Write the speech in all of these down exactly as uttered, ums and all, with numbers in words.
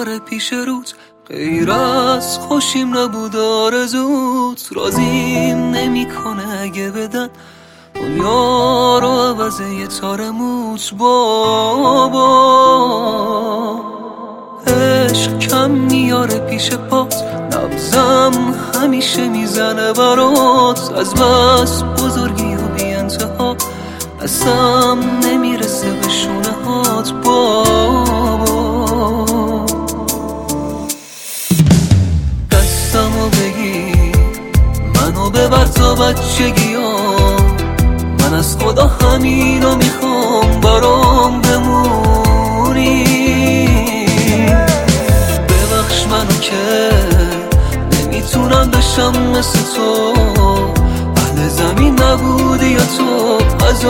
میاره پیش روت، غیر از خوشیم نبود آرزوت. راضیم نمیکنه اگه بدن دنیا رو عوض یه تار موت. بابا عشق کم میاره پیش پات، نبضم همیشه میزنه برات. از بس بزرگی و بی انتها دستم نمیرسه به شونه هات. بابا دستمو بگیر منو ببر تا بچگیام، من از خدا همینو میخوام برام بمونی. ببخش منو که نمیتونم بشم مثل تو، اهل زمین نبودی یا تو از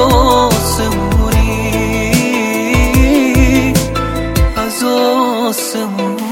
آسمونی، از آسمونی.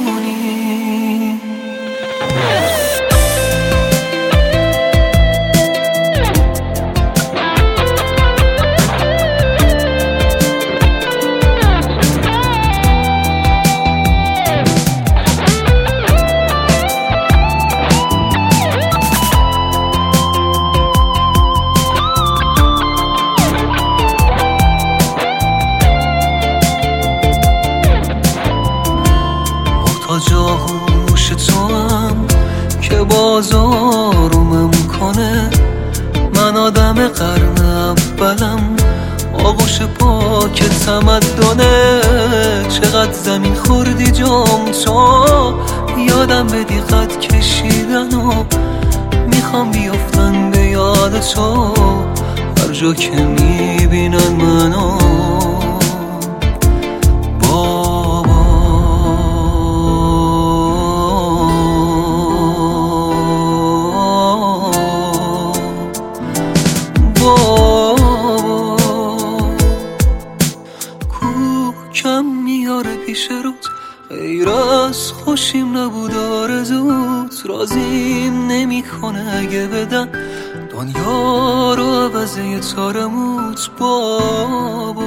جاهوش تو هم که بازارومم کنه، من آدم قرن اولم آغوش پاک تمدنه. چقدر زمین خوردی جام تو، یادم بدی خط کشیدن و میخوام بیافتن به یاد تو. هر جا که میبینن منو کم میاره پیش روت، غیر از خوشیم نبود آرزوت. راضیم نمیکنه اگه بدن دنیا رو عوض یه تار موت. بابا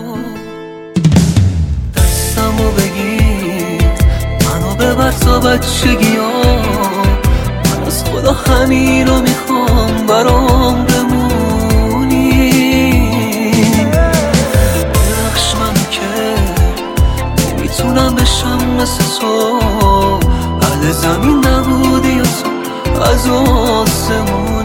دستمو بگیر منو ببر تا بچگیام، من از خدا همینو میخوام برام بمونی. نمیتونم بشم مثل تو، اهل زمین نبودی یا تو از آسمون.